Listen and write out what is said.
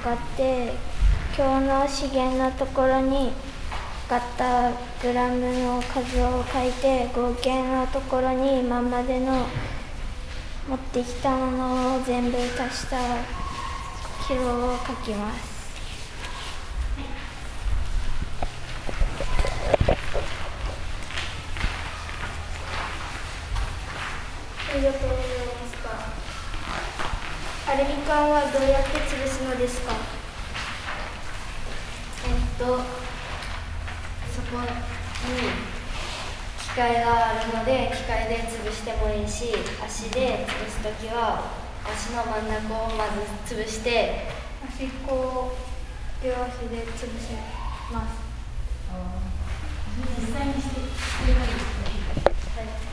かって今日の資源のところに買ったグラムの数を書いて、合計のところに今までの持ってきたものを全部足したキロを書きます。ありがとうございます。アルミ缶はどうやって潰すのですか？ そこに機械があるので、機械で潰してもいいし、足で潰すときは足の真ん中をまず潰して、 足こう両足で潰します。 実際にしてくれたりして、 はい。